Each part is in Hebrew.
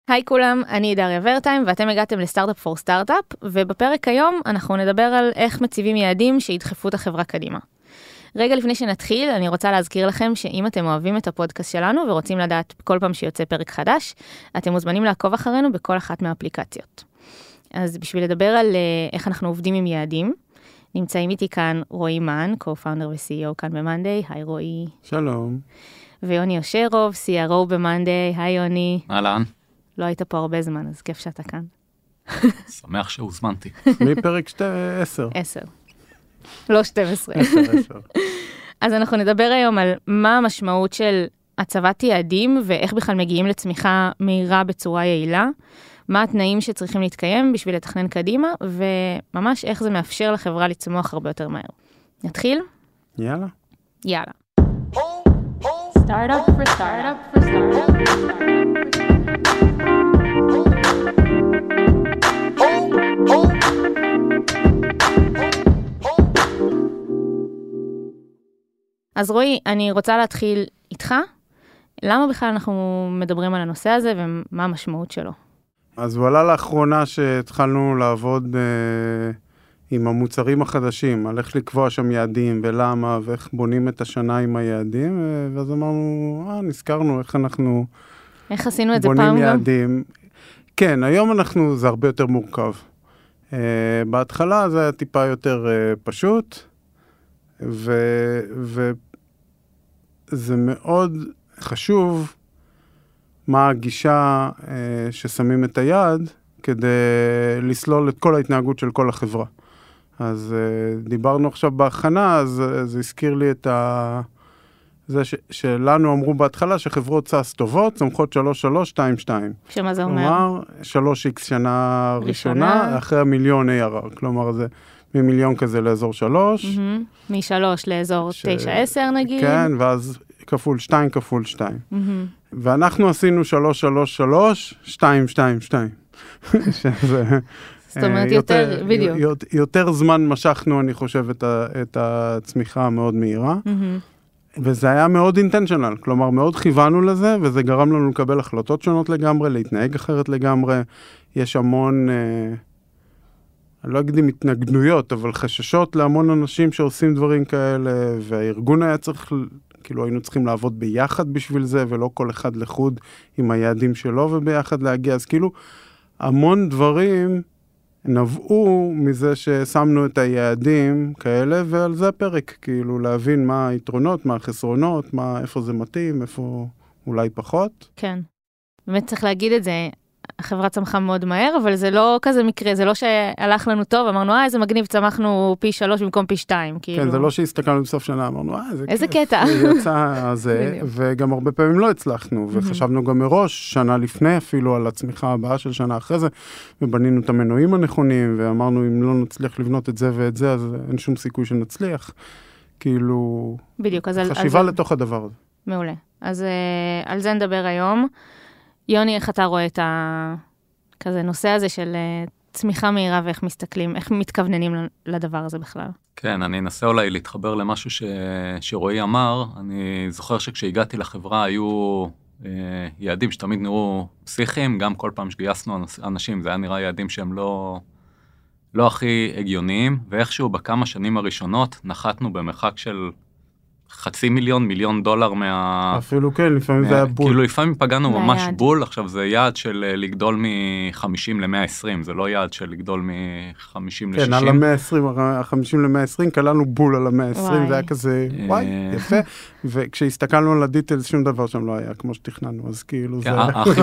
היי כולם, אני דריה ורטיים ואתם הגעתם לסטארט-אפ פור סטארט-אפ, ובפרק היום אנחנו נדבר על איך מציבים יעדים שידחפו את החברה קדימה. רגע לפני שנתחיל, אני רוצה להזכיר לכם שאם אתם אוהבים את הפודקאסט שלנו ורוצים לדעת כל פעם שיוצא פרק חדש, אתם מוזמנים לעקוב אחרינו בכל אחת מהאפליקציות. אז בשביל לדבר על איך אנחנו עובדים עם יעדים, נמצאים איתי כאן רועי מן, co-founder ו-CEO כאן במאנדיי. היי רועי. שלום. ויוני יושרוב, CRO במאנדיי. היי יוני. אהלן. לא היית פה הרבה זמן, אז כיף שאתה כאן. שמח שהוזמנתי. מפרק 10. 10. לא 12. 10. אז אנחנו נדבר היום על מה המשמעות של הצבת יעדים, ואיך בכלל מגיעים לצמיחה מהירה בצורה יעילה, מה התנאים שצריכים להתקיים בשביל לתכנן קדימה, וממש איך זה מאפשר לחברה לצמוח הרבה יותר מהר. נתחיל? יאללה. יאללה. Startup for startup for startup. אז רועי, אני רוצה להתחיל איתך. למה בכלל אנחנו מדברים על הנושא הזה ומה המשמעות שלו? אז הוא עלה לאחרונה שהתחלנו לעבוד עם המוצרים החדשים, על איך לקבוע שם יעדים ולמה ואיך בונים את השנה עם היעדים, ואז אמרנו, נזכרנו איך אנחנו איך עשינו את זה בונים פעם יעדים. כן, היום זה הרבה יותר מורכב. בהתחלה זה היה טיפה יותר פשוט, וזה מאוד חשוב מה הגישה ששמים את היעד כדי לסלול את כל ההתנהגות של כל החברה. אז דיברנו עכשיו בהכנה, אז זה הזכיר לי את זה שלנו אמרו בהתחלה שחברות סאס טובות, צומחות 3-3-2-2. שמה זה אומר? כלומר, 3x שנה ראשונה, אחרי $1,000,000 ARR. כלומר, זה ממיליון כזה לאזור 3. מ-3 לאזור 9-10 נגיד. כן, ואז כפול 2 כפול 2. ואנחנו עשינו 3-3-3, 2-2-2. זאת אומרת, יותר, בדיוק. יותר זמן משכנו, אני חושב, את הצמיחה המאוד מהירה. וזה היה מאוד אינטנשיונל, כלומר, מאוד כיוונו לזה, וזה גרם לנו לקבל החלטות שונות לגמרי, להתנהג אחרת לגמרי. יש המון, אני לא אגיד עם התנגדויות, אבל חששות להמון אנשים שעושים דברים כאלה, והארגון היה צריך, כאילו היינו צריכים לעבוד ביחד בשביל זה, ולא כל אחד לחוד עם היעדים שלו וביחד להגיע. אז כאילו, המון דברים נבעו מזה ששמנו את היעדים כאלה, ועל זה הפרק, כאילו להבין מה היתרונות, מה החסרונות, איפה זה מתאים, איפה אולי פחות. כן. באמת צריך להגיד את זה, החברה צמחה מאוד מהר, אבל זה לא כזה מקרה, זה לא שהלך לנו טוב, אמרנו, איזה מגניב, צמחנו פי 3 במקום פי 2. כאילו. כן, זה לא שהסתכלנו בסוף שנה, אמרנו, איזה קטע. יצא זה, וגם הרבה פעמים לא הצלחנו, וחשבנו גם מראש, שנה לפני אפילו, על הצמיחה הבאה של שנה אחרי זה, ובנינו את המנועים הנכונים, ואמרנו, אם לא נצליח לבנות את זה ואת זה, אז אין שום סיכוי שנצליח. כאילו, בדיוק, אז חשיבה לתוך הדבר הזה. מעולה. אז על זה נדבר היום. יוני, איך אתה רואה את כזה נושא הזה של צמיחה מהירה ואיך מסתכלים, איך מתכווננים לדבר הזה בכלל? כן, אני אנסה אולי להתחבר למשהו שרועי אמר. אני זוכר שכשהגעתי לחברה היו יעדים שתמיד נראו פסיכיים, גם כל פעם שגייסנו אנשים, זה היה נראה יעדים שהם לא הכי הגיוניים, ואיכשהו בכמה שנים הראשונות נחתנו במרחק של $500,000 מה... אפילו כן, לפעמים זה היה בול. כאילו לפעמים פגענו ממש בול, עכשיו זה יעד של לגדול מ-50 ל-120, זה לא יעד של לגדול מ-50 ל-60. כן, על ה-120, ה-50 ל-120, קלענו בול על ה-120, זה היה כזה, וואי, יפה. וכשהסתכלנו על הדיטלס, שום דבר שם לא היה כמו שתכננו, אז כאילו זה...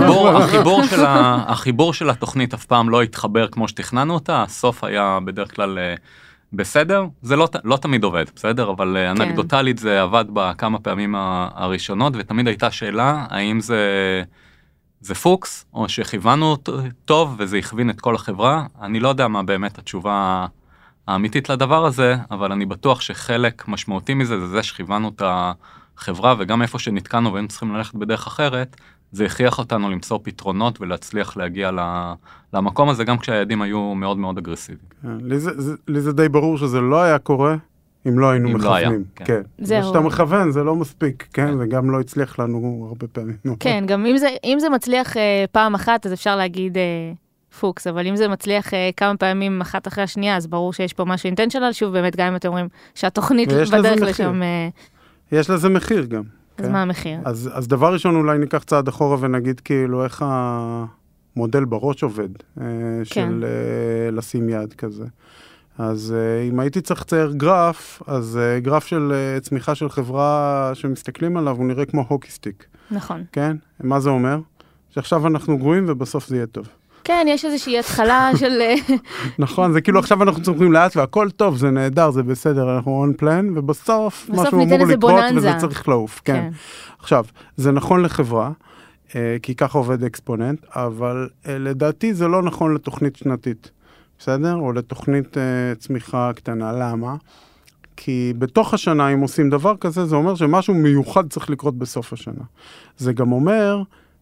החיבור של התוכנית אף פעם לא התחבר כמו שתכננו אותה, הסוף היה בדרך כלל... בסדר, זה לא תמיד עובד, בסדר? אבל אנקדוטלית זה עבד בכמה פעמים הראשונות, ותמיד הייתה שאלה, האם זה פוקס, או שכיוונו טוב, וזה הכווין את כל החברה. אני לא יודע מה באמת התשובה האמיתית לדבר הזה, אבל אני בטוח שחלק משמעותי מזה, זה שכיוונו את החברה, וגם איפה שנתקענו, והיינו צריכים ללכת בדרך אחרת, זה הכריח אותנו למצוא פתרונות, ולהצליח להגיע למקום הזה, גם כשהיעדים היו מאוד מאוד אגרסיביים. לי זה די ברור שזה לא היה קורה, אם לא היינו אם לא היה, מכוונים. כן. כן. זהו. כשאתה מכוון זה לא מספיק, כן? זה גם לא הצליח לנו הרבה פעמים. כן, גם אם זה מצליח פעם אחת, אז אפשר להגיד פוקס, אבל אם זה מצליח כמה פעמים אחת אחרי השנייה, אז ברור שיש פה משהו אינטנשיונל, שוב באמת גם אם אתם אומרים שהתוכנית בדרך לשם... יש לזה מחיר גם. אז מה המחיר? אז דבר ראשון אולי ניקח צעד אחורה ונגיד כאילו איך המודל בראש עובד, של לשים יד כזה. אז אם הייתי צריך לצייר גרף, אז גרף של צמיחה של חברה שמסתכלים עליו, הוא נראה כמו הוקי סטיק. נכון. כן? מה זה אומר? שעכשיו אנחנו גרועים ובסוף זה יהיה טוב. כן, יש איזושהי התחלה של... נכון, זה כאילו עכשיו אנחנו צומחים לאט והכל טוב, זה נהדר, זה בסדר, אנחנו on plan, ובסוף משהו אמור לקרות וזה צריך לעוף. כן. עכשיו, זה נכון לחברה, כי ככה עובד אקספוננט, אבל לדעתי זה לא נכון לתוכנית שנתית. בסדר? או לתוכנית צמיחה קטנה. למה? כי בתוך השנה, אם עושים דבר כזה, זה אומר שמשהו מיוחד צריך לקרות בסוף השנה. זה גם אומר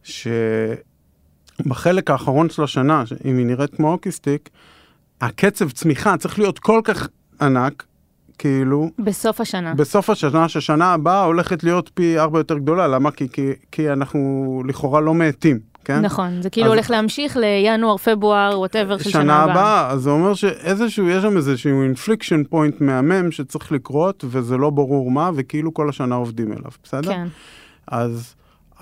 שבחלק האחרון של השנה, אם היא נראית כמו הוקיסטיק, הקצב צמיחה צריך להיות כל כך ענק, כאילו... בסוף השנה. בסוף השנה, ששנה הבאה הולכת להיות פי 4 יותר גדולה. למה? כי אנחנו לכאורה לא מעטים. כן? נכון, זה כאילו הולך להמשיך לינואר, פברואר, whatever של שנה הבאה. אז זה אומר יש שם איזשהו inflection point מהמם שצריך לקרות, וזה לא ברור מה, וכאילו כל השנה עובדים אליו, בסדר? כן. אז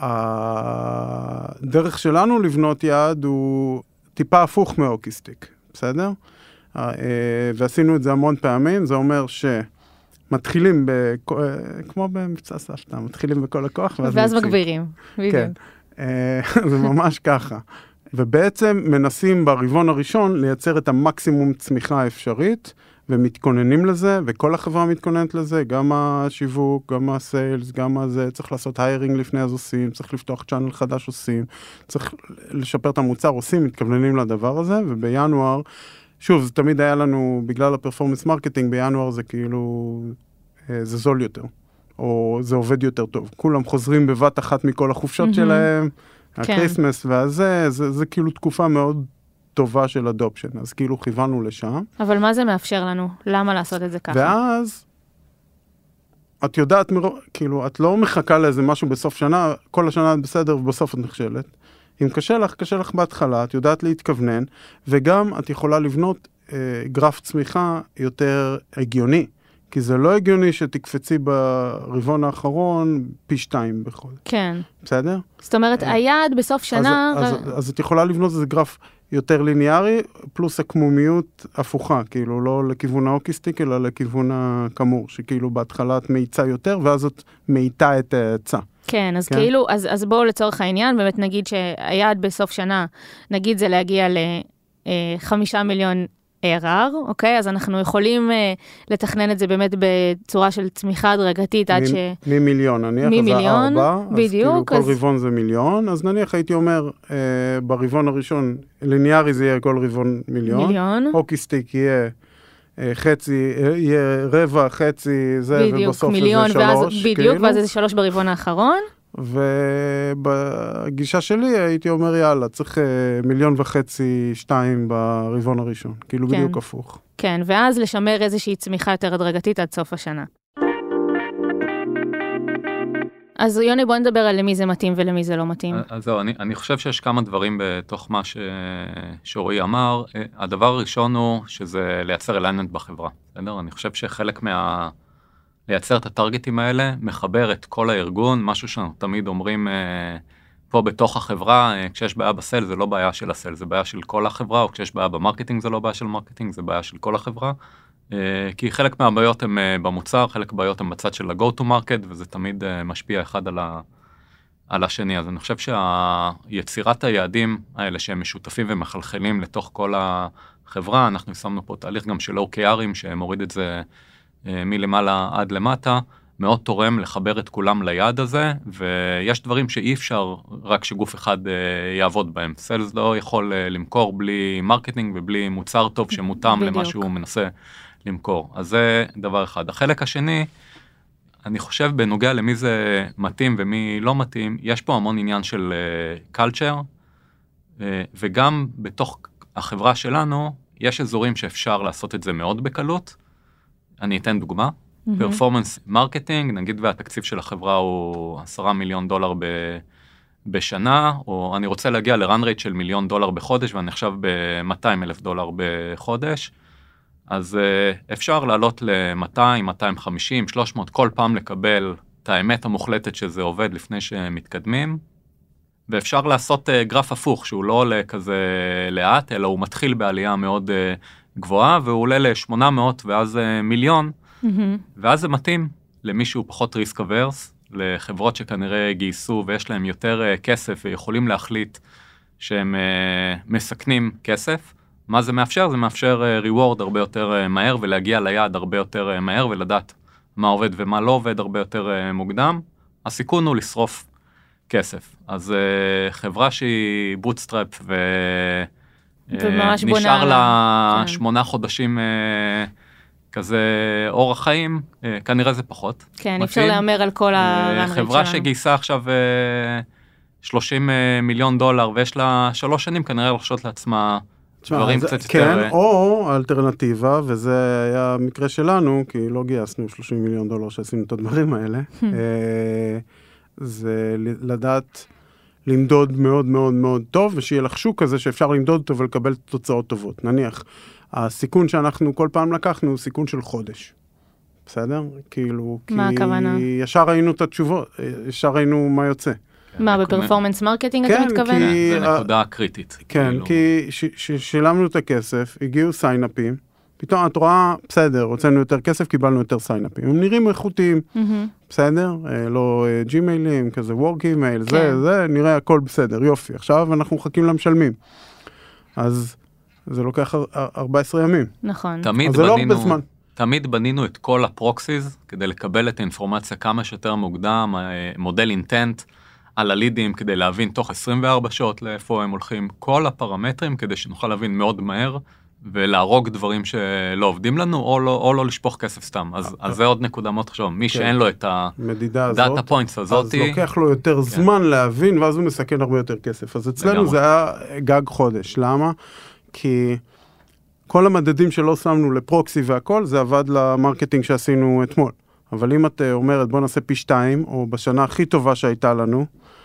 הדרך שלנו לבנות יעד הוא טיפה הפוך מהוקיסטיק, בסדר? ועשינו את זה המון פעמים, זה אומר שמתחילים כמו במבצע סבתא, מתחילים בכל הכוח, ואז מגבירים. כן. זה ממש ככה. ובעצם מנסים ברבעון הראשון לייצר את המקסימום צמיחה האפשרית, ומתכוננים לזה, וכל החברה מתכוננת לזה, גם השיווק, גם הסיילס, גם הזה, צריך לעשות היירינג לפני אז עושים, צריך לפתוח צ'אנל חדש עושים, צריך לשפר את המוצר עושים, מתכווננים לדבר הזה, ובינואר, שוב, זה תמיד היה לנו, בגלל הפרפורמנס מרקטינג, בינואר זה כאילו, זה זול יותר. או זה עובד יותר טוב. כולם חוזרים בבת אחת מכל החופשות שלהם, הקריסמס והזה, זה כאילו תקופה מאוד טובה של אדופשן, אז כאילו כיוונו לשם. אבל מה זה מאפשר לנו? למה לעשות את זה ככה? ואז, את יודעת, כאילו, את לא מחכה לאיזה משהו בסוף שנה, כל השנה את בסדר ובסוף את נכשלת. אם קשה לך בהתחלה, את יודעת להתכוונן, וגם את יכולה לבנות גרף צמיחה יותר הגיוני. כי זה לא הגיוני שתקפצי ברבעון האחרון פי 2 בכל. כן. בסדר? זאת אומרת, היעד בסוף שנה... אז את יכולה לבנות איזה גרף יותר ליניארי, פלוס הקמומיות הפוכה, כאילו לא לכיוון האוקיסטיק, אלא לכיוון הכמור, שכאילו בהתחלה את מאיצה יותר, ואז את מאיתה את ההצע. כן, אז כאילו, אז בואו לצורך העניין, באמת נגיד שהיעד בסוף שנה, נגיד זה להגיע ל5 מיליון ARR, אוקיי? אז אנחנו יכולים לתכנן את זה באמת בצורה של צמיחה הדרגתית עד ש... ממיליון, נניח, ממיליון, זה 4, בדיוק. אז כאילו כל רבעון זה מיליון, אז נניח הייתי אומר, ברבעון הראשון, ליניארי זה יהיה כל רבעון מיליון, הוקיסטיק יהיה חצי, יהיה רבע, חצי, זה, ובסוף זה 3. בדיוק, ואז זה 3 ברבעון האחרון. ובגישה שלי הייתי אומר, יאללה, צריך 1.5 מיליון, 2 ברבעון הראשון. כאילו כן. בדיוק הפוך. כן, ואז לשמר איזושהי צמיחה יותר הדרגתית עד סוף השנה. אז יוני, בוא נדבר על למי זה מתאים ולמי זה לא מתאים. אז זהו, אני חושב שיש כמה דברים בתוך מה שרועי אמר. הדבר הראשון הוא שזה לייצר alignment בחברה. בסדר? אני חושב שחלק לייצר את הטרגטים האלה, מחבר את כל הארגון, משהו שאנחנו תמיד אומרים פה בתוך החברה, כשיש בעיה בסל זה לא בעיה של הסל, זה בעיה של כל החברה, או כשיש בעיה במרקטינג זה לא בעיה של מרקטינג, זה בעיה של כל החברה, כי חלק מהבעיות הן במוצר, חלק מהבעיות הן בצד של ה-go to market, וזה תמיד משפיע אחד על השני. אז אני חושב שהיצירת היעדים האלה שהם משותפים ומחלחלים לתוך כל החברה, אנחנו שמנו פה תהליך גם של OKRים שמוריד את זה מלמעלה עד למטה, מאוד תורם לחבר את כולם ליעד הזה, ויש דברים שאי אפשר רק שגוף אחד יעבוד בהם. סיילס לא יכול למכור בלי מרקטינג ובלי מוצר טוב שמותאם למה שהוא מנסה למכור. אז זה דבר אחד. החלק השני, אני חושב בנוגע למי זה מתאים ומי לא מתאים, יש פה המון עניין של culture, וגם בתוך החברה שלנו, יש אזורים שאפשר לעשות את זה מאוד בקלות. אני אתן דוגמה. פרפורמנס מרקטינג, נגיד והתקציב של החברה הוא $10 מיליון בשנה, או אני רוצה להגיע לרן רייט של $1 מיליון בחודש, ואני עכשיו $200,000 בחודש, אז אפשר לעלות ל-200, 250, 300, כל פעם לקבל את האמת המוחלטת שזה עובד לפני שמתקדמים, ואפשר לעשות גרף הפוך, שהוא לא עולה כזה לאט, אלא הוא מתחיל בעלייה מאוד גבוהה, והוא עולה ל-800 ואז מיליון, ואז זה מתאים למישהו פחות ריסק אברס, לחברות שכנראה גייסו ויש להם יותר כסף ויכולים להחליט שהם מסכנים כסף. מה זה מאפשר? זה מאפשר ריוורד הרבה יותר מהר ולהגיע ליעד הרבה יותר מהר ולדעת מה עובד ומה לא עובד הרבה יותר מוקדם. הסיכון הוא לשרוף כסף. אז חברה שהיא בוטסטראפ ונשאר לה 8 חודשים כזה אורח חיים, כנראה זה פחות. כן, אפשר לאמר על כל הרן רייט שלנו. חברה שגייסה עכשיו $30 מיליון, ויש לה 3 שנים כנראה לחשות לעצמה דברים קצת יותר... כן, או אלטרנטיבה, וזה היה המקרה שלנו, כי לא גייסנו $30 מיליון שעשינו את הדברים האלה, זה לדעת למדוד מאוד מאוד מאוד טוב, ושיהיה לך שוק כזה שאפשר למדוד אותו ולקבל תוצאות טובות. נניח, הסיכון שאנחנו כל פעם לקחנו הוא סיכון של חודש. בסדר? כאילו, מה הכוונה? כי ישר ראינו את התשובות, ישר ראינו מה יוצא. מה, בפרפורמנס מרקטינג אתה מתכוון? זה נקודה קריטית. כן, כי שילמנו את הכסף, הגיעו סיינאפים, פתאום את רואה, בסדר, הוצאנו יותר כסף, קיבלנו יותר סיינאפים. הם נראים איכותיים, בסדר? לא ג'ימיילים, כזה וורק אימייל, זה, נראה הכל בסדר, יופי. עכשיו אנחנו מחכים למשלמים. אז זה לוקח 14 ימים. נכון. אז זה לא הרבה זמן. תמיד בנינו את כל הפרוקסיז, כדי לקבל את האינפורמציה כמה שיותר מוקדם, מודל אינטנט, על הלידים, כדי להבין תוך 24 שעות לאיפה הם הולכים, כל הפרמטרים, כדי שנוכל להבין מאוד מהר, ולהרוג דברים שלא עובדים לנו, או לא לשפוך כסף סתם. אז זה עוד נקודה מאוד חשוב. מי שאין לו את הדאטה פוינטס הזאת, אז לוקח לו יותר זמן להבין, ואז הוא מסכן הרבה יותר כסף. אז אצלנו זה היה גג חודש. למה? כי כל המדדים שלא שמנו לפרוקסי והכל, זה עבד למרקטינג שעשינו אתמול. אבל אם את אומרת, בוא נעשה פי 2, או בשנה הכי טובה שהייתה לנו,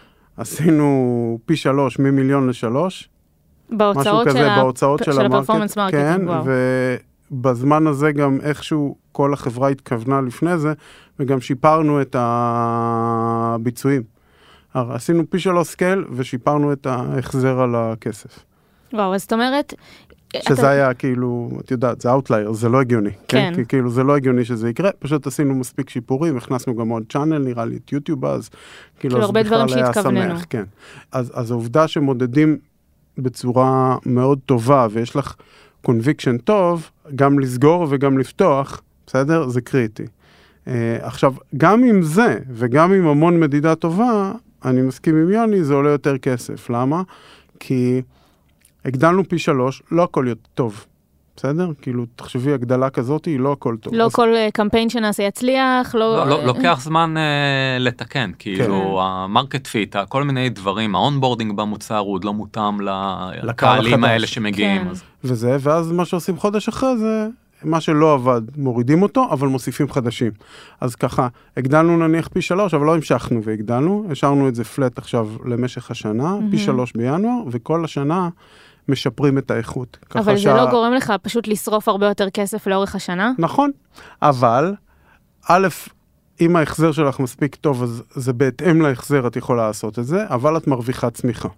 עשינו פי 3, מ1 מיליון ל3, משהו כזה בהוצאות של הפרפורמנס מרקטינג, כן, ובזמן הזה גם איכשהו כל החברה התכוונה לפני זה, וגם שיפרנו את הביצועים. עשינו פי 3 סקייל, ושיפרנו את ההחזר על הכסף. וואו, אז זאת אומרת... שזה היה כאילו, את יודעת, זה אאוטלייר, זה לא הגיוני. כן. כי כאילו זה לא הגיוני שזה יקרה, פשוט עשינו מספיק שיפורים, הכנסנו גם עוד צ'אנל, נראה לי, את יוטיוב, אז כאילו הרבה דברים שהתכווננו. כן. אז העובדה שמודדים בצורה מאוד טובה, ויש לך קונביקשן טוב, גם לסגור וגם לפתוח, בסדר? זה קריטי. עכשיו, גם עם זה, וגם עם המון מדידה טובה, אני מסכים עם יוני, זה עולה יותר כסף. למה? כי הגדלנו פי 3, לא הכל יותר טוב. בסדר? כאילו, תחשבי, הגדלה כזאת היא לא הכל טוב. לא כל קמפיין שנעשה יצליח, לוקח זמן לתקן, כאילו, המרקט פיט, כל מיני דברים, האונבורדינג במוצר הוא עוד לא מותאם לקהלים האלה שמגיעים. וזה, ואז מה שעושים חודש אחרי זה, מה שלא עבד, מורידים אותו, אבל מוסיפים חדשים. אז ככה, הגדלנו נניח פי 3, אבל לא המשכנו והגדלנו, השארנו את זה פלט עכשיו למשך השנה, פי 3 בינואר, וכל השנה משפרים את האיכות. אבל זה לא גורם לך פשוט לשרוף הרבה יותר כסף לאורך השנה? נכון, אבל א', אם ההחזר שלך מספיק טוב, אז זה בהתאם להחזר את יכולה לעשות את זה, אבל את מרוויחה צמיחה.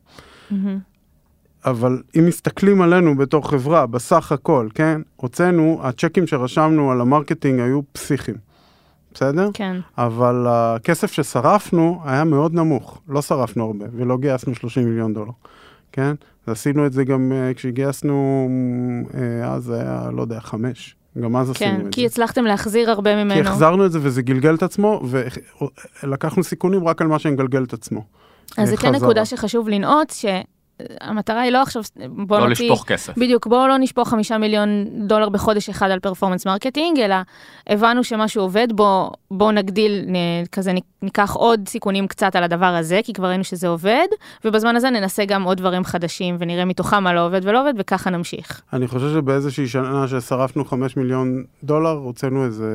אבל אם מסתכלים עלינו בתור חברה, בסך הכל, כן? הוצאנו, הצ'קים שרשמנו על המרקטינג היו פסיכיים. בסדר? כן. אבל הכסף ששרפנו היה מאוד נמוך. לא שרפנו הרבה, ולא גייסנו $30 מיליון. כן? עשינו את זה גם כשגייסנו, אז היה, לא יודע, 5. גם אז עשינו את זה. כן, כי הצלחתם להחזיר הרבה ממנו. כי החזרנו את זה וזה גלגל את עצמו, ולקחנו סיכונים רק על מה שמגלגל את עצמו. אז זה כן נקודה שחשוב לנעות, המטרה היא לא עכשיו, בוא לא נוציא, לשפוך כסף. בדיוק, בואו לא נשפוך $5 מיליון בחודש אחד על פרפורמנס מרקטינג, אלא הבנו שמשהו עובד, בואו נגדיל, כזה ניקח עוד סיכונים קצת על הדבר הזה, כי כבר ראינו שזה עובד, ובזמן הזה ננסה גם עוד דברים חדשים, ונראה מתוכם מה לא עובד ולא עובד, וככה נמשיך. אני חושב שבאיזושהי שנה ששרפנו $5 מיליון, הוצאנו איזה,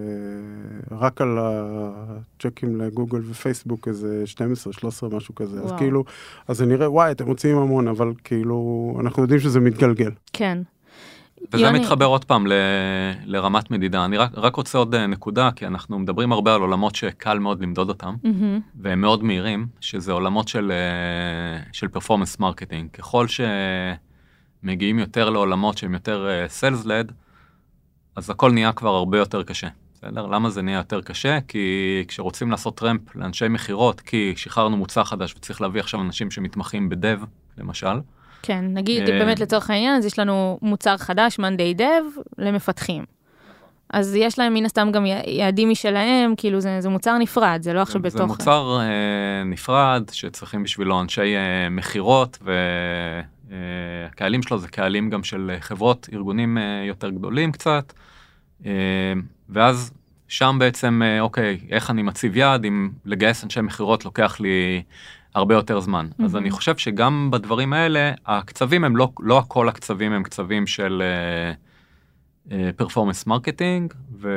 רק על הצ'קים לגוגל ופייסבוק, איזה 12, 13, משהו כזה. אז כאילו, אז זה נראה, וואי, אתם מוציאים המון, אבל כאילו, אנחנו יודעים שזה מתגלגל. כן. וזה מתחבר עוד פעם לרמת מדידה. אני רק רוצה עוד נקודה, כי אנחנו מדברים הרבה על עולמות שקל מאוד למדוד אותם, והם מאוד מהירים, שזה עולמות של פרפורמנס מרקטינג. ככל שמגיעים יותר לעולמות שהם יותר סיילס-לד, אז הכל נהיה כבר הרבה יותר קשה. בסדר? למה זה נהיה יותר קשה? כי כשרוצים לעשות טרמפ לאנשי מחירות, כי שחררנו מוצר חדש וצריך להביא עכשיו אנשים שמתמחים בדב, למשל. כן, נגיד באמת לצורך העניין, אז יש לנו מוצר חדש, Monday Dev, למפתחים. אז יש להם מן הסתם גם יעדים משלהם, כאילו זה מוצר נפרד, זה לא עכשיו בתוך... זה מוצר נפרד, שצריכים בשבילו אנשי מחירות, והקהלים שלו זה קהלים גם של חברות, ארגונים יותר גדולים קצת, ואז שם בעצם, אוקיי, איך אני מציב יעד, אם לגייס אנשי מחירות לוקח לי הרבה יותר זמן. אז אני חושב שגם בדברים האלה, הקצבים הם לא הכל הקצבים, הם קצבים של פרפורמנס מרקטינג,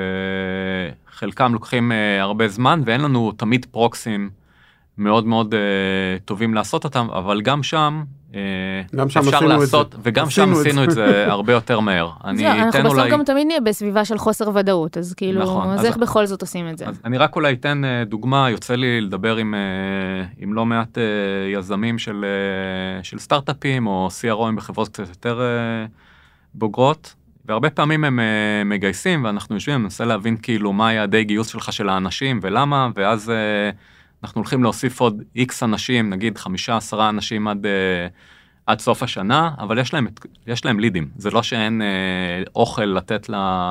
וחלקם לוקחים הרבה זמן, ואין לנו תמיד פרוקסים מאוד מאוד טובים לעשות אותם, אבל גם שם אפשר לעשות, וגם שם עשינו את זה הרבה יותר מהר. אנחנו בסוף גם תמיד נהיה בסביבה של חוסר ודאות, אז כאילו, אז איך בכל זאת עושים את זה? אני רק אולי אתן דוגמה, יוצא לי לדבר עם לא מעט יזמים של סטארט-אפים, או CROים בחברות קצת יותר בוגרות, והרבה פעמים הם מגייסים, ואנחנו יושבים, ננסה להבין כאילו מה יעדי גיוס שלך של האנשים, ולמה, ואז אנחנו הולכים להוסיף עוד X אנשים, נגיד 5-10 אנשים עד סוף השנה, אבל יש להם לידים. זה לא שאין אוכל לתת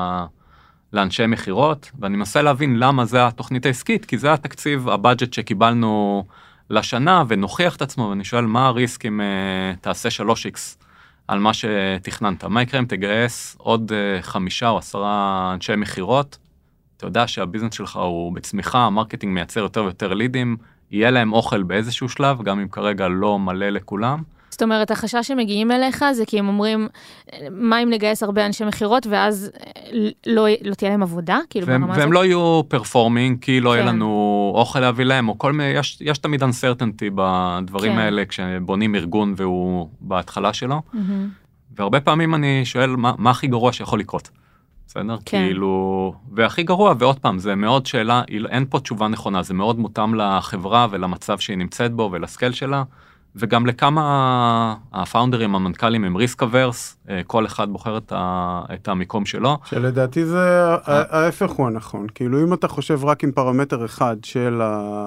לאנשי מחירות, ואני מנסה להבין למה זה התוכנית העסקית, כי זה התקציב, הבאג'ט שקיבלנו לשנה, ונוכיח את עצמו, ואני שואל מה הריסק אם תעשה 3X על מה שתכננת. מה יקרה אם תגייס עוד 5 או 10 אנשי מחירות, אתה יודע שהביזנס שלך הוא בצמיחה, המרקטינג מייצר יותר ויותר לידים, יהיה להם אוכל באיזשהו שלב, גם אם כרגע לא מלא לכולם. זאת אומרת, החשש שמגיעים אליך זה כי הם אומרים, מה אם נגייס הרבה אנשי מחירות, ואז לא תהיה להם עבודה? והם לא יהיו פרפורמינג, כי לא יהיה לנו אוכל להביא להם, או כל מיני, יש תמיד uncertainty בדברים האלה, כשבונים ארגון והוא בהתחלה שלו. והרבה פעמים אני שואל, מה הכי גרוע שיכול לקרות? בסדר? כאילו, והכי גרוע, ועוד פעם, זה מאוד שאלה, אין פה תשובה נכונה, זה מאוד מותאם לחברה ולמצב שהיא נמצאת בו ולסקל שלה, וגם לכמה הפאונדרים, המנכ"לים הם ריסק אברס, כל אחד בוחר את המקום שלו. שלדעתי זה ההפך הוא הנכון, כאילו אם אתה חושב רק עם פרמטר אחד של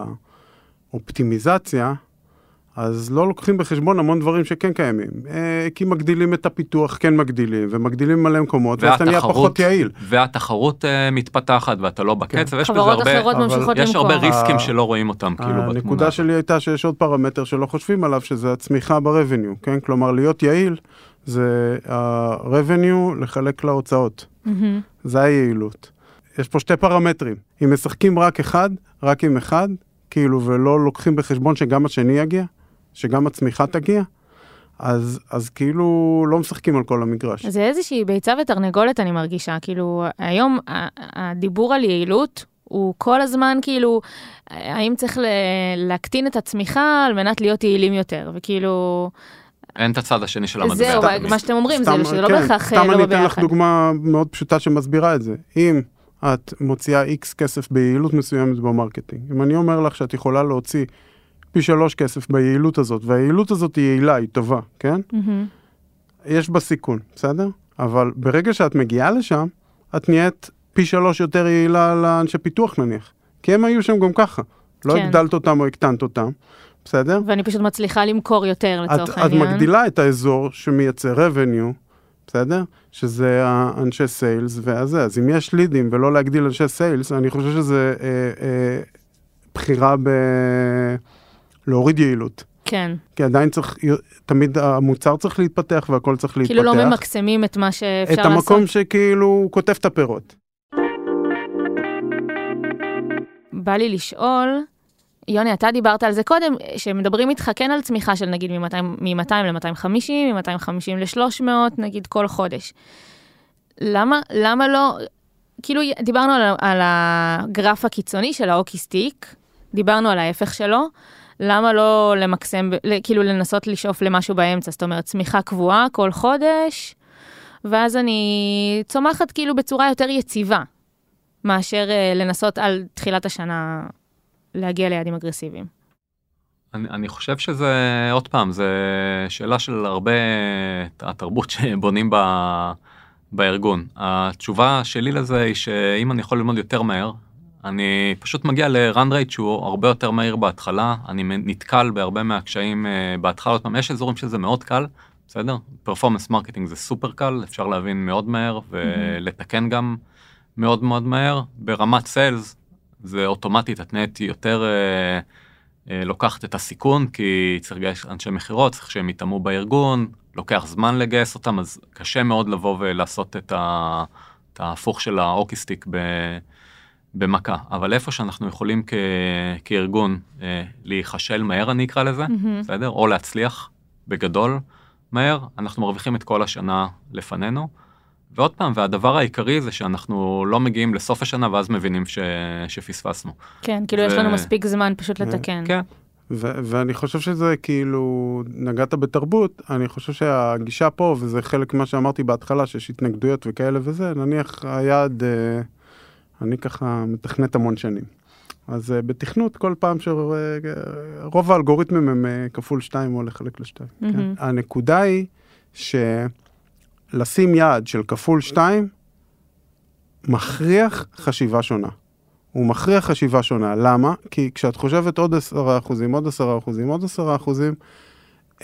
האופטימיזציה, אז לא לוקחים בחשבון המון דברים שכן קיימים. כי מגדילים את הפיתוח, כן מגדילים, ומגדילים מלא מקומות, ואז אתה נהיה פחות יעיל. והתחרות מתפתחת, ואתה לא בקצב, חברות אחרות ממשיכות למכור. יש הרבה ריסקים שלא רואים אותם, כאילו בתמונה. הנקודה שלי הייתה שיש עוד פרמטר שלא חושבים עליו, שזה הצמיחה ברבניו, כן? כלומר, להיות יעיל, זה הרבניו לחלק להוצאות. זה היעילות. יש פה 2 פרמטרים. אם משחקים רק עם אחד, כאילו, ולא לוקחים בחשבון שגם השני יגיע, שגם הצמיחה תגיע, אז כאילו לא משחקים על כל המגרש. זה איזושהי ביצה ותרנגולת אני מרגישה, כאילו היום הדיבור על יעילות הוא כל הזמן כאילו, האם צריך להקטין את הצמיחה על מנת להיות יעילים יותר, וכאילו... אין את הצד השני של המטבע. זהו, מה שאתם אומרים, זה לא בהכרח לא ביחד. סתם אני אתן לך דוגמה מאוד פשוטה שמסבירה את זה. אם את מוציאה X כסף ביעילות מסוימת במרקטינג, אם אני אומר לך שאת יכולה להוציא פי 3 כסף ביעילות הזאת, והיעילות הזאת היא יעילה, היא טובה, כן? יש בה סיכון, בסדר? אבל ברגע שאת מגיעה לשם, את נהיית פי 3 יותר יעילה לאנשי פיתוח נניח. כי הם היו שם גם ככה. לא הגדלת אותם או הקטנת אותם, בסדר? ואני פשוט מצליחה למכור יותר לצורך העניין. את מגדילה את האזור שמייצר revenue, בסדר? שזה האנשי סיילס והזה. אז אם יש לידים ולא להגדיל אנשי סיילס, אני חושב שזה בחירה להוריד יעילות. כן. כי עדיין צריך, תמיד המוצר צריך להתפתח והכל צריך להתפתח. כאילו לא ממקסמים את מה שאפשר לעשות. את המקום שכאילו כותב את הפירות. בא לי לשאול, יוני, אתה דיברת על זה קודם, שמדברים איתך כן על צמיחה של נגיד מ-200 ל-250, מ-250 ל-300, נגיד כל חודש. למה לא, כאילו דיברנו על הגרף הקיצוני של האוקי סטיק, דיברנו על ההפך שלו, למה לא למקסם, כאילו לנסות לשאוף למשהו באמצע, זאת אומרת, צמיחה קבועה כל חודש, ואז אני צומחת כאילו בצורה יותר יציבה, מאשר לנסות על תחילת השנה להגיע ליעדים אגרסיביים. אני חושב שזה, עוד פעם, זה שאלה של הרבה התרבות שבונים בארגון. התשובה שלי לזה היא שאם אני יכול ללמוד יותר מהר, אני פשוט מגיע ל-run rate שהוא הרבה יותר מהיר בהתחלה, אני נתקל בהרבה מהקשיים בהתחלה, עוד פעם, יש אזורים שזה מאוד קל, בסדר? פרפורמנס מרקטינג זה סופר קל, אפשר להבין מאוד מהר ולתקן גם מאוד מאוד מהר. ברמת סיילס זה אוטומטית, את נהיית יותר לוקחת את הסיכון, כי צריך לגייס אנשי מחירות, צריך שהם יתאמו בארגון, לוקח זמן לגייס אותם, אז קשה מאוד לבוא ולעשות את ההפוך של האוקיסטיק במכה. אבל איפה שאנחנו יכולים כארגון להיחשל מהר, אני אקרא לזה, בסדר? או להצליח בגדול מהר, אנחנו מרוויחים את כל השנה לפנינו. ועוד פעם, והדבר העיקרי זה שאנחנו לא מגיעים לסוף השנה, ואז מבינים שפספסנו. כן, כאילו יש לנו מספיק זמן פשוט לתקן. כן. ואני חושב שזה כאילו, נגעת בתרבות, אני חושב שהגישה פה, וזה חלק מה שאמרתי בהתחלה, שיש התנגדויות וכאלה וזה, נניח היעד, אני ככה מתכנת המון שנים. אז בתכנות כל פעם שרוב האלגוריתמים הם כפול 2 או לחלק ל2. הנקודה היא לשים יעד של כפול 2, מכריח חשיבה שונה. הוא מכריח חשיבה שונה. למה? כי כשאת חושבת עוד 10%, עוד 10%, עוד 10%,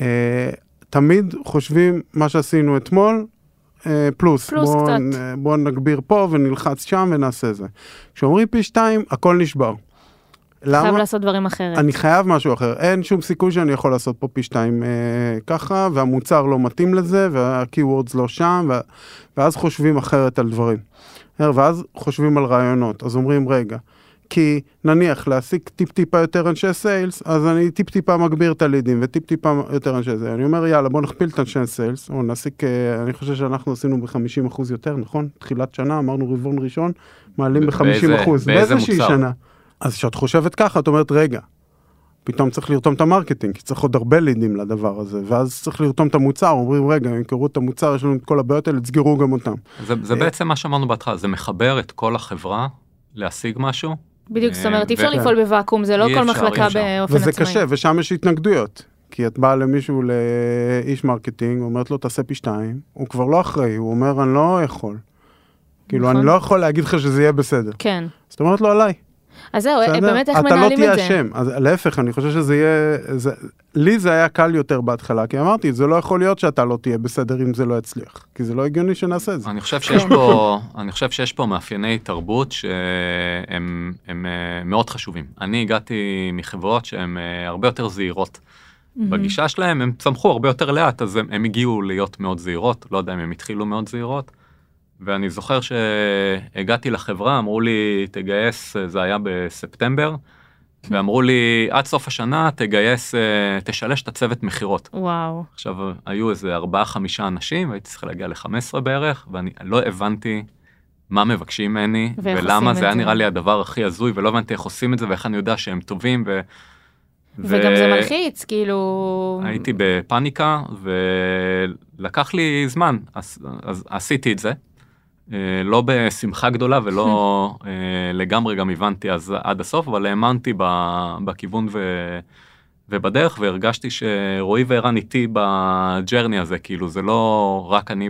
תמיד חושבים מה שעשינו אתמול, פלוס קצת. בואו נגביר פה ונלחץ שם ונעשה זה. כשאומרים פי 2, הכל נשבר. חייב לעשות דברים אחרת. אני חייב משהו אחר. אין שום סיכוי שאני יכול לעשות פה פי 2 ככה, והמוצר לא מתאים לזה, וה-keywords לא שם, ואז חושבים אחרת על דברים. ואז חושבים על רעיונות. אז אומרים, רגע, כי נניח להשיג טיפ-טיפה יותר אנשי סיילס, אז אני טיפ-טיפה מגביר את הלידים, וטיפ-טיפה יותר אנשי סיילס. אני אומר, יאללה, בוא נכפיל את אנשי סיילס, או נשיג, אני חושב שאנחנו עשינו ב-50% יותר, נכון? תחילת שנה, אמרנו רבעון ראשון, מעלים ב-50%. באיזושהי שנה. אז כשאת חושבת ככה, את אומרת, רגע, פתאום צריך לרתום את המרקטינג, כי צריך עוד הרבה לידים לדבר הזה, ואז צריך לרתום את המוצר, אומרים, רגע, אם קראו את המוצר, יש לנו את כל הבעיות האלה, תסגרו גם אותם. זה בעצם מה שאמרנו בהתחלה, זה מחבר את כל החברה להשיג משהו. בדיוק, זאת אומרת, אי אפשר לפעול בוואקום, זה לא כל מחלקה באופן עצמאי. וזה קשה, ושם יש התנגדויות, כי את באה למישהו, לאיש מרקטינג, אומרת לו, תעשה פי 2, הוא כבר לא אחראי, הוא אומר, אני לא יכול. כאילו, אני לא יכול להגיד לך שזה יהיה בסדר. כן. זאת אומרת לו, עליי. אז זהו, באמת איך מנהלים את זה? אתה לא תהיה אשם. אז להפך, אני חושב שזה יהיה, לי זה היה קל יותר בהתחלה, כי אמרתי, זה לא יכול להיות שאתה לא תהיה בסדר אם זה לא יצליח, כי זה לא הגיוני שנעשה את זה. אני חושב שיש פה מאפייני תרבות שהם מאוד חשובים. אני הגעתי מחברות שהן הרבה יותר זהירות. בגישה שלהם הם צמחו הרבה יותר לאט, אז הם הגיעו להיות מאוד זהירות, לא יודע אם הם התחילו מאוד זהירות, ואני זוכר שהגעתי לחברה, אמרו לי, תגייס, זה היה בספטמבר, ואמרו לי, עד סוף השנה תגייס, תשלש את הצוות מחירות. וואו. עכשיו, היו איזה 4-5 אנשים, והייתי צריך להגיע ל-15 בערך, ואני לא הבנתי מה מבקשים ממני, ולמה זה היה נראה לי הדבר הכי הזוי, ולא הבנתי איך עושים את זה, ואיך אני יודע שהם טובים, וגם זה מלחיץ, כאילו... הייתי בפאניקה, ולקח לי זמן, אז עשיתי את זה. לא בשמחה גדולה ולא לגמרי גם הבנתי אז עד הסוף, אבל האמנתי בכיוון ובדרך, והרגשתי שרועי וערן איתי בג'רני הזה, כאילו זה לא רק אני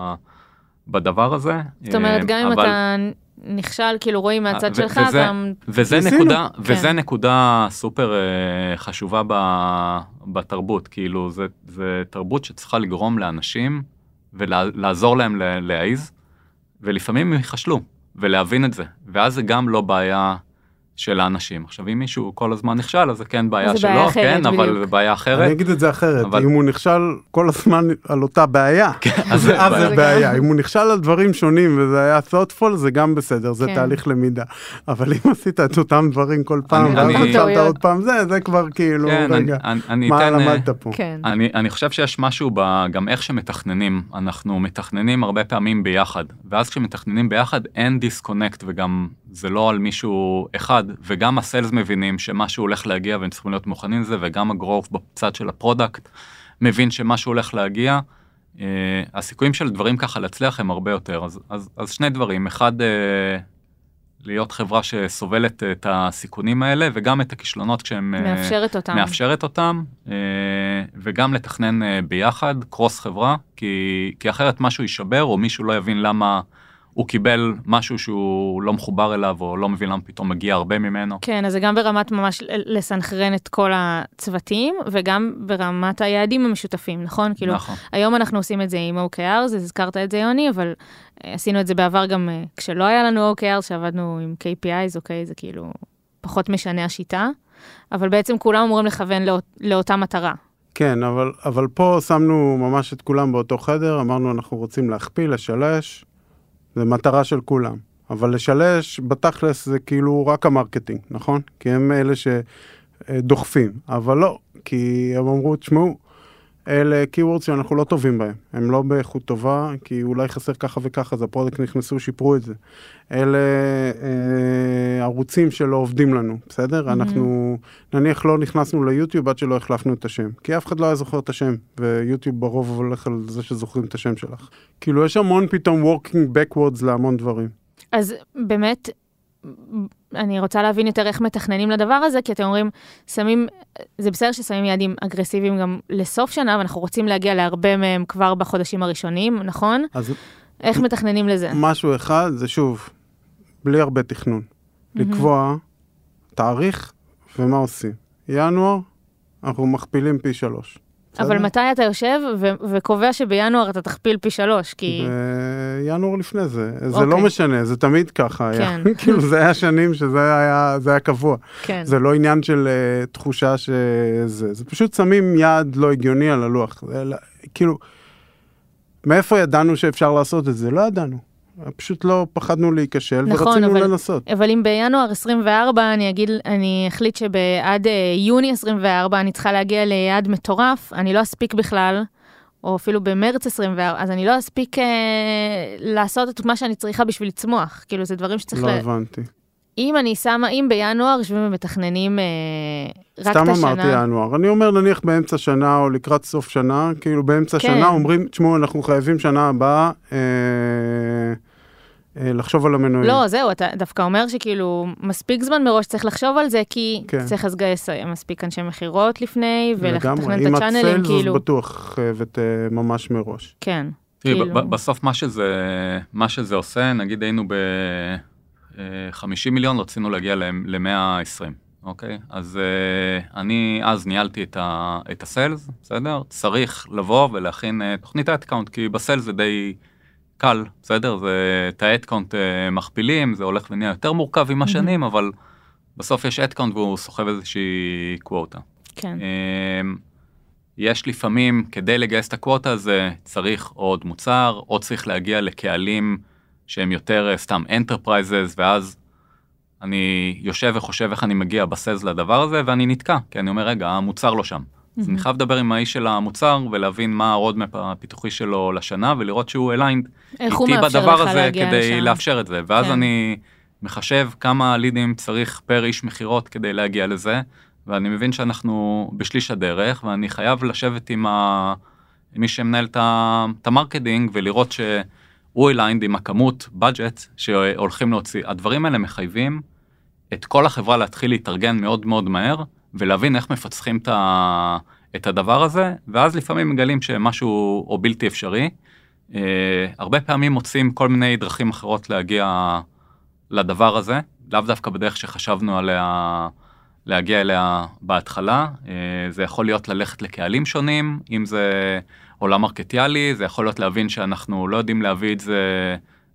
בדבר הזה. זאת אומרת, גם אם אתה נכשל, כאילו רואים מהצד שלך, גם... וזה נקודה סופר חשובה בתרבות, כאילו זה תרבות שצריכה לגרום לאנשים ולעזור להם להעיז, ולפעמים הם יחשלו, ולהבין את זה. ואז זה גם לא בעיה של האנשים. עכשיו, אם מישהו כל הזמן נכשל, אז זה כן בעיה שלו, בעיה אחרת, כן, אבל בדיוק. זה בעיה אחרת. אני אגיד את זה אחרת, אבל- אם הוא נכשל כל הזמן על אותה בעיה, אז זה אז בעיה. זה בעיה. אם הוא נכשל על דברים שונים וזה היה thoughtful, זה גם בסדר, זה כן. תהליך למידה. אבל אם עשית את אותם דברים כל פעם, ואז אני- נכשלת עוד פעם, זה כבר כאילו, כן, רגע, אני מה אתן... למדת פה? כן. אני חושב שיש משהו גם איך שמתכננים, אנחנו מתכננים הרבה פעמים ביחד, ואז כשמתכננים ביחד אין דיסקונקט, וגם זה לא על מישהו אחד, וגם הסיילס מבינים שמשהו הולך להגיע והם צריכים להיות מוכנים לזה, וגם הגרוף בצד של הפרודקט מבין שמשהו הולך להגיע, הסיכויים של דברים ככה להצליח הם הרבה יותר, אז שני דברים, אחד, להיות חברה שסובלת את הסיכונים האלה, וגם את הכישלונות כשהם... מאפשרת אותם, וגם לתכנן ביחד, קרוס חברה, כי אחרת משהו יישבר, או מישהו לא יבין למה הוא קיבל משהו שהוא לא מחובר אליו, או לא מבין למה פתאום מגיע הרבה ממנו. כן, אז זה גם ברמת ממש לסנכרן את כל הצוותים, וגם ברמת היעדים המשותפים, נכון? כאילו, היום אנחנו עושים את זה עם OKRs, אז הזכרת את זה יוני, אבל עשינו את זה בעבר גם כשלא היה לנו OKRs, שעבדנו עם KPIs, אוקיי, זה כאילו פחות משנה השיטה, אבל בעצם כולם אמורים לכוון לאותה מטרה. כן, אבל פה שמנו ממש את כולם באותו חדר, אמרנו אנחנו רוצים להכפיל, לשלש, זה מטרה של כולם. אבל לשלש, בתכלס זה כאילו רק המרקטינג, נכון? כי הם אלה שדוחפים. אבל לא, כי הם אמרו, תשמעו, אלה keywords שאנחנו לא טובים בהם. הם לא באיכות טובה, כי אולי חסר ככה וככה, אז הפרודקט נכנסו, שיפרו את זה. אלה ערוצים שלא עובדים לנו, בסדר? אנחנו, נניח לא נכנסנו ליוטיוב עד שלא החלפנו את השם. כי אף אחד לא היה זוכר את השם, ויוטיוב ברוב הולך על זה שזוכרים את השם שלך. כאילו יש המון פתאום working backwards להמון דברים. אז באמת, אני רוצה להבין יותר איך מתכננים לדבר הזה, כי אתם אומרים, זה בסדר ששמים יעדים אגרסיביים גם לסוף שנה, ואנחנו רוצים להגיע להרבה מהם כבר בחודשים הראשונים, נכון? אז איך מתכננים לזה? משהו אחד, זה שוב, בלי הרבה תכנון. לקבוע תאריך ומה עושים. ינואר, אנחנו מכפילים פי 3. אבל מתי אתה יושב וקובע שבינואר אתה תכפיל פי 3? כי... ינואר לפני זה. זה לא משנה, זה תמיד ככה היה. כאילו זה היה שנים שזה היה קבוע. זה לא עניין של תחושה שזה. זה פשוט שמים יעד לא הגיוני על הלוח. כאילו, מאיפה ידענו שאפשר לעשות את זה? לא ידענו. פשוט לא פחדנו להיכשל ורצינו לנסות. אבל אם בינואר 24 אני החליט שבעד יוני 24 אני צריכה להגיע ליעד מטורף, אני לא אספיק בכלל, או אפילו במרץ 24, אז אני לא אספיק לעשות את מה שאני צריכה בשביל לצמוח. כאילו זה דברים שצריך... לא הבנתי. אם בינואר יושבים ומתכננים רק את השנה... סתם אמרתי ינואר. אני אומר נניח באמצע שנה או לקראת סוף שנה, כאילו באמצע שנה אומרים, תשמעו, אנחנו חייבים שנה הבאה לחשוב על המנועים. לא, זהו, אתה דווקא אומר שכאילו מספיק זמן מראש צריך לחשוב על זה, כי צריך לגייס מספיק אנשי מחירות לפני, ולתכנן את הצ'אנלים, כאילו... אם את סיילס, אז בטוח חייבת ממש מראש. כן. בסוף מה שזה עושה, נגיד היינו ב-50 מיליון, רצינו להגיע ל-120, אוקיי? אז אני אז ניהלתי את הסיילס, בסדר? צריך לבוא ולהכין תוכנית האדקאונט, כי בסיילס זה די... קל, בסדר? זה את האדקאונט מכפילים, זה הולך ונהיה יותר מורכב עם השנים, אבל בסוף יש אדקאונט והוא סוחב איזושהי קווטה. כן. יש לפעמים, כדי לגייס את הקווטה הזה, צריך עוד מוצר, או צריך להגיע לקהלים שהם יותר סתם enterprises, ואז אני יושב וחושב איך אני מגיע בסלס לדבר הזה, ואני נתקע, כי אני אומר, רגע, המוצר לא שם. אז אני חייב לדבר עם האיש של המוצר, ולהבין מה הרודמפ הפיתוחי שלו לשנה, ולראות שהוא אליינד איתי בדבר הזה, כדי לאפשר את זה. ואז אני מחשב כמה לידים צריך פר איש מחירות כדי להגיע לזה, ואני מבין שאנחנו בשליש הדרך, ואני חייב לשבת עם מי שמנהל את המרקטינג, ולראות שהוא אליינד עם הכמות בדג'ט שהולכים להוציא. הדברים האלה מחייבים את כל החברה להתחיל להתארגן מאוד מאוד מהר, ולהבין איך מפצחים את הדבר הזה, ואז לפעמים מגלים שמשהו או בלתי אפשרי. הרבה פעמים מוצאים כל מיני דרכים אחרות להגיע לדבר הזה, לאו דווקא בדרך שחשבנו עליה, להגיע אליה בהתחלה. זה יכול להיות ללכת לקהלים שונים, אם זה עולם מרקטיאלי, זה יכול להיות להבין שאנחנו לא יודעים להביא את זה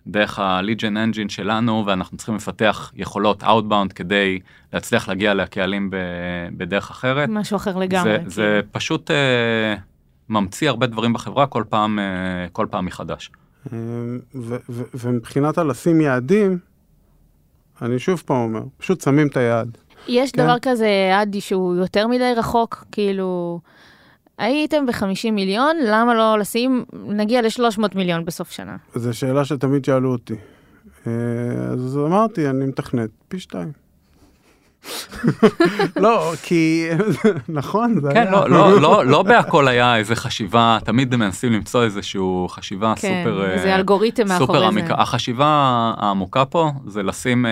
דרך ה-Legion Engine שלנו, ואנחנו צריכים לפתח יכולות Outbound כדי להצליח להגיע לקהלים בדרך אחרת. משהו אחר לגמרי. זה פשוט ממציא הרבה דברים בחברה כל פעם מחדש. ומבחינת לשים יעדים, אני שוב פעם אומר, פשוט שמים את היעד. יש דבר כזה יעד שהוא יותר מדי רחוק, כאילו, הייתם ב-50 מיליון, למה לא לשים, נגיע ל-300 מיליון בסוף שנה? זו שאלה שתמיד שאלו אותי. אז אמרתי, אני מתכנת פי 2. לא, כי, נכון, זה היה. כן, לא בהכל היה איזו חשיבה, תמיד מנסים למצוא איזשהו חשיבה סופר... כן, איזה אלגוריתם מאחורי זה. החשיבה העמוקה פה זה לשים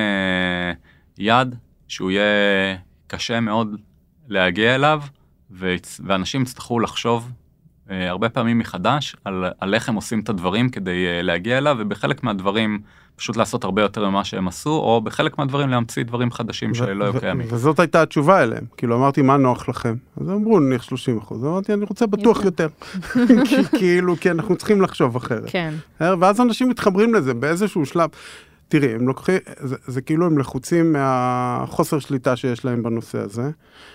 יד שהוא יהיה קשה מאוד להגיע אליו, ואנשים יצטרכו לחשוב הרבה פעמים מחדש על איך הם עושים את הדברים כדי להגיע אליו, ובחלק מהדברים פשוט לעשות הרבה יותר ממה שהם עשו, או בחלק מהדברים להמציא דברים חדשים שלא היו קיימים. וזאת הייתה התשובה אליהם. כאילו אמרתי, מה נוח לכם? אז אמרו, נניח 30%. אמרתי, אני רוצה בטוח יותר. כאילו, כי אנחנו צריכים לחשוב אחרת. כן. ואז אנשים מתחברים לזה באיזשהו שלב. תראי, הם לוקחים, זה כאילו הם לחוצים מהחוסר שליטה שיש להם בנושא הזה.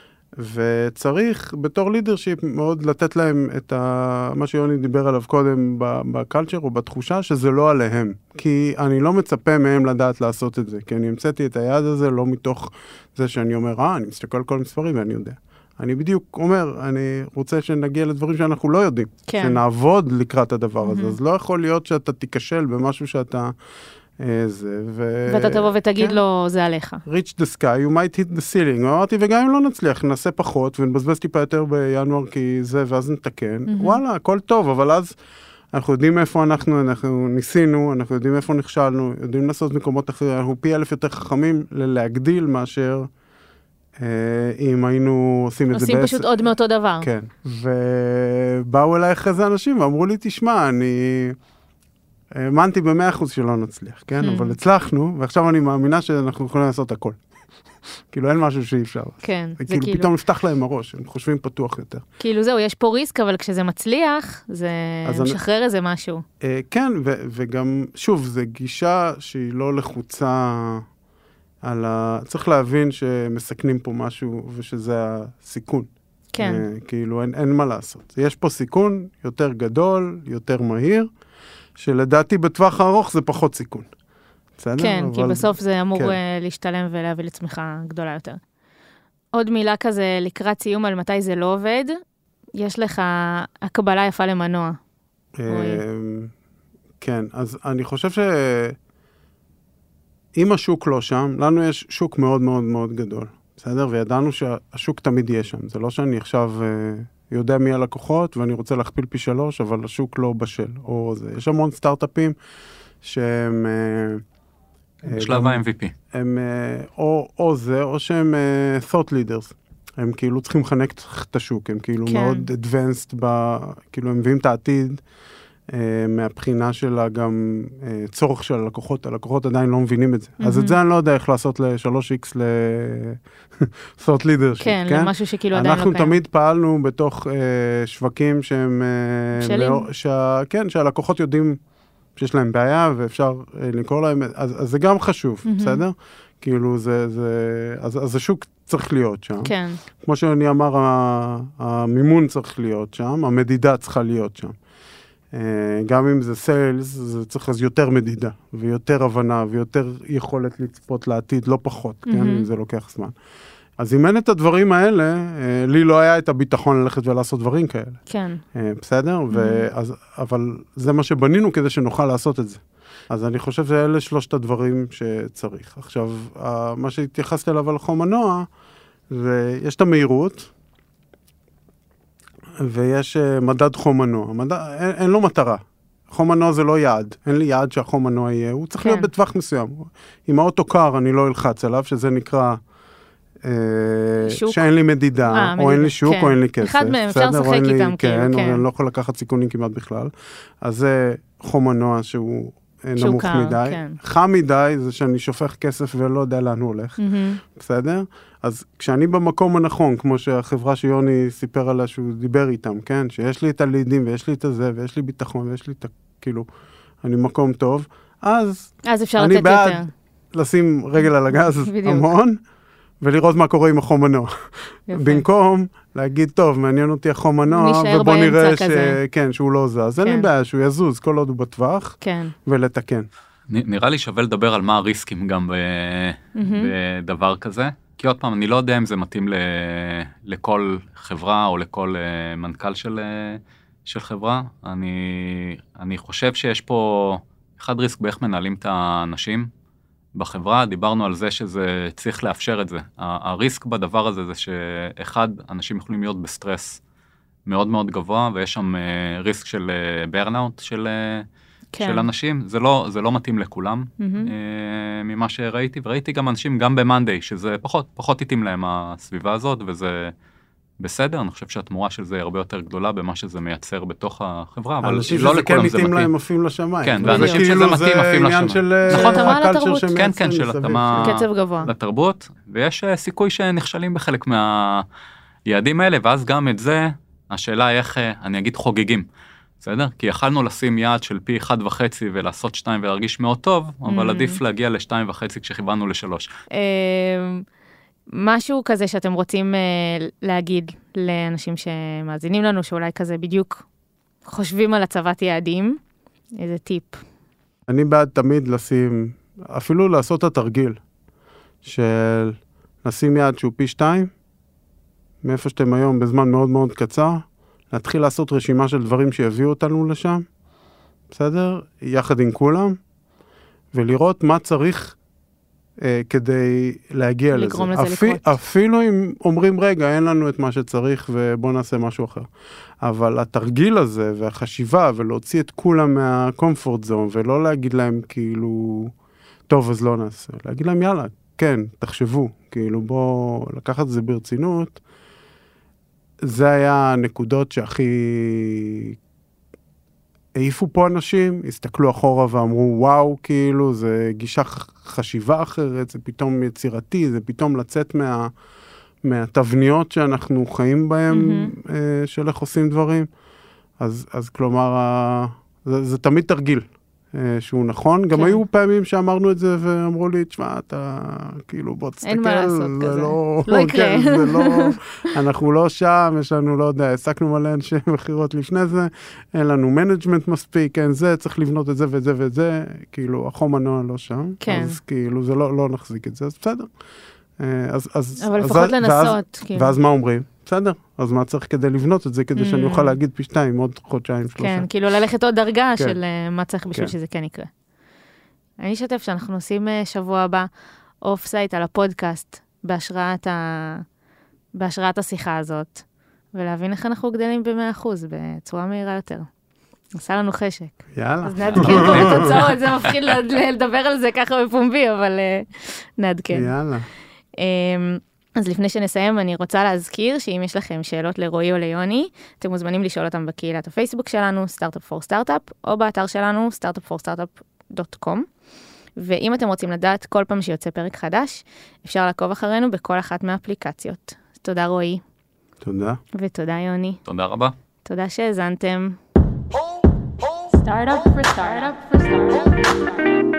וצריך בתור לידרשיפ מאוד לתת להם את מה שיוני דיבר עליו קודם בקלצ'ר או בתחושה שזה לא עליהם. כי אני לא מצפה מהם לדעת לעשות את זה. כי אני המצאתי את היעד הזה לא מתוך זה שאני אומר, אני מסתכל על כל מספרים ואני יודע. אני בדיוק אומר, אני רוצה שנגיע לדברים שאנחנו לא יודעים. כן. שנעבוד לקראת הדבר הזה. אז לא יכול להיות שאתה תיכשל במשהו שאתה... ואתה תבוא ותגיד לו, זה עליך. reach the sky, you might hit the ceiling. אמרתי, וגם אם לא נצליח, נעשה פחות, ונבזבז טיפה יותר בינואר, כי זה, ואז נתקן. וואלה, הכל טוב, אבל אז אנחנו יודעים איפה אנחנו ניסינו, אנחנו יודעים איפה נכשלנו, יודעים לעשות מקומות אחרים, אנחנו פי 1000 יותר חכמים להגדיל מאשר אם היינו עושים את זה עושים פשוט עוד מאותו דבר. כן. ובאו אליי אחרי זה אנשים, ואמרו לי, תשמע, אני... האמנתי ב100% שלא נצליח, כן? אבל הצלחנו, ועכשיו אני מאמינה שאנחנו יכולים לעשות הכל. כאילו אין משהו שאי אפשר. כן, זה כאילו פתאום נפתח להם הראש, הם חושבים פתוח יותר. כאילו זהו, יש פה ריסק, אבל כשזה מצליח, זה משחרר איזה משהו. כן, וגם, שוב, זה גישה שהיא לא לחוצה על צריך להבין שמסכנים פה משהו, ושזה הסיכון. כן. כאילו אין מה לעשות. יש פה סיכון יותר גדול, יותר מהיר, שלדעתי בטווח הארוך זה פחות סיכון. בסדר? כן, כי בסוף זה אמור להשתלם ולהביא לצמיחה גדולה יותר. עוד מילה כזה לקראת סיום על מתי זה לא עובד, יש לך הקבלה יפה למנוע. כן, אז אני חושב שאם השוק לא שם, לנו יש שוק מאוד מאוד מאוד גדול. בסדר? וידענו שהשוק תמיד יהיה שם. זה לא שאני עכשיו... יודע מי הלקוחות, ואני רוצה להכפיל פי 3, אבל השוק לא בשל. או זה. יש המון סטארט-אפים שהם... בשלב ה-MVP. הם או זה, או שהם thought leaders. הם כאילו צריכים לחנק את השוק, הם כאילו מאוד advanced, כאילו הם מביאים את העתיד, מהבחינה שלה גם צורך של הלקוחות, הלקוחות עדיין לא מבינים את זה. אז את זה אני לא יודע איך לעשות ל-3x ל-thought leadership. כן, למשהו שכאילו עדיין לא קיים. אנחנו תמיד פעלנו בתוך שווקים שהם... שלים. כן, שהלקוחות יודעים שיש להם בעיה ואפשר לקרוא להם, אז זה גם חשוב, בסדר? כאילו אז השוק צריך להיות שם. כן. כמו שאני אמר, המימון צריך להיות שם, המדידה צריכה להיות שם. גם אם זה סיילס, זה צריך אז יותר מדידה, ויותר הבנה, ויותר יכולת לצפות לעתיד, לא פחות, כן? אם זה לוקח זמן. אז אם אין את הדברים האלה, לי לא היה את הביטחון ללכת ולעשות דברים כאלה. כן. בסדר? אבל זה מה שבנינו כדי שנוכל לעשות את זה. אז אני חושב שאלה שלושת הדברים שצריך. עכשיו, מה שהתייחסת אליו על חום מנוע, יש את המהירות, ויש מדד חום מנוע. אין לו מטרה. חום מנוע זה לא יעד. אין לי יעד שהחום מנוע יהיה. הוא צריך להיות בטווח מסוים. אם האוטו קר, אני לא אלחץ עליו, שזה נקרא שאין לי מדידה, או אין לי שוק, או אין לי כסף. אחד מהם, אפשר לשחק איתם. כן, אני לא יכול לקחת סיכונים כמעט בכלל. אז זה חום מנוע שהוא נמוך מדי. חם מדי זה שאני שופך כסף ולא יודע לאן הוא הולך. בסדר? אז כשאני במקום הנכון, כמו שהחברה שיוני סיפר עליה שהוא דיבר איתם, כן? שיש לי את הלידים ויש לי את הזה ויש לי ביטחון ויש לי את כאילו, אני במקום טוב, אז אפשר אני לתת בעד יותר. לשים רגל על הגז בדיוק. המון, ולראות מה קורה עם החום מנוע. יפה. במקום להגיד, טוב, מעניין אותי החום מנוע, נשאר ובוא באמצע נראה כזה. כן, שהוא לא זז. אין לי כן. בעיה שהוא יזוז כל עוד הוא בטווח, כן. ולתקן. נראה לי שווה לדבר על מה הריסקים גם בדבר כזה, כי עוד פעם, אני לא יודע אם זה מתאים לכל חברה או לכל מנכ"ל של חברה. אני חושב שיש פה אחד ריסק באיך מנהלים את האנשים בחברה. דיברנו על זה שזה צריך לאפשר את זה. הריסק בדבר הזה זה שאחד, אנשים יכולים להיות בסטרס מאוד מאוד גבוה, ויש שם ריסק של ברנאוט של אנשים. זה לא מתאים לכולם ממה שראיתי, וראיתי גם אנשים גם במנדי, שזה פחות התאים להם הסביבה הזאת, וזה בסדר. אני חושב שהתמורה של זה הרבה יותר גדולה במה שזה מייצר בתוך החברה, אבל אנשים לא שזה כן לכולם זה מתאים מתאים. להם עפים לשמיים. כן, זה ואנשים כאילו שזה מתאים עפים זה עניין לשמיים. של נכון, התאמה הקלצ'ר לתרבות. שמייצרים כן, של מסביב. התאמה קצב גבוה. לתרבות, ויש סיכוי שנכשלים בחלק מהיעדים האלה, ואז גם את זה, השאלה היא איך, אני אגיד חוגגים, בסדר? כי יכלנו לשים יעד של פי 1.5 ולעשות 2 ולהרגיש מאוד טוב, אבל עדיף להגיע ל2.5 כשכיוונו ל3. משהו כזה שאתם רוצים להגיד לאנשים שמאזינים לנו, שאולי כזה בדיוק חושבים על הצבת יעדים, איזה טיפ? אני בעד תמיד לשים, אפילו לעשות את התרגיל, של לשים יעד שהוא פי 2, מאיפה שאתם היום בזמן מאוד מאוד קצר, להתחיל לעשות רשימה של דברים שיביאו אותנו לשם, בסדר? יחד עם כולם, ולראות מה צריך כדי להגיע לזה. לגרום לזה לקרות. אפילו אם אומרים, רגע, אין לנו את מה שצריך ובוא נעשה משהו אחר. אבל התרגיל הזה והחשיבה ולהוציא את כולם מהקומפורט זון, ולא להגיד להם כאילו, טוב, אז לא נעשה. להגיד להם, יאללה, כן, תחשבו. כאילו, בוא לקחת את זה ברצינות. זה היה הנקודות שהכי העיפו פה אנשים, הסתכלו אחורה ואמרו, וואו, כאילו, זה גישה חשיבה אחרת, זה פתאום יצירתי, זה פתאום לצאת מהתבניות שאנחנו חיים בהם, של איך עושים דברים. אז כלומר, זה תמיד תרגיל שהוא נכון. גם היו פעמים שאמרנו את זה ואמרו לי, תשמע, אתה כאילו בוא תסתכל. אין מה לעשות כזה. לא יקרה. זה לא, אנחנו לא שם, יש לנו, לא יודע, העסקנו מלא אנשי מחירות לפני זה, אין לנו מנג'מנט מספיק, אין זה, צריך לבנות את זה ואת זה ואת זה, כאילו, החום מנוע לא שם. כן. אז כאילו, זה לא נחזיק את זה, אז בסדר. אבל לפחות לנסות. ואז מה אומרים? בסדר, אז מה צריך כדי לבנות את זה, כדי שאני אוכל להגיד פי 2 עוד חודשיים, 3. כן, כאילו ללכת עוד דרגה של מה צריך בשביל שזה כן יקרה. אני אשתף שאנחנו עושים שבוע הבא אוף סייט על הפודקאסט, בהשראת השיחה הזאת, ולהבין איך אנחנו גדלים ב100%, בצורה מהירה יותר. עשה לנו חשק. יאללה. אז נעדכן פה בתוצאות, זה מפחיד לדבר על זה ככה בפומבי, אבל נעדכן. יאללה. אז לפני שנסיים, אני רוצה להזכיר שאם יש לכם שאלות לרועי או ליוני, אתם מוזמנים לשאול אותם בקהילת הפייסבוק שלנו, Startup for Startup, או באתר שלנו, startupforstartup.com. ואם אתם רוצים לדעת כל פעם שיוצא פרק חדש, אפשר לעקוב אחרינו בכל אחת מהאפליקציות. תודה רועי. תודה. ותודה יוני. תודה רבה. תודה שהאזנתם. Startup for startup.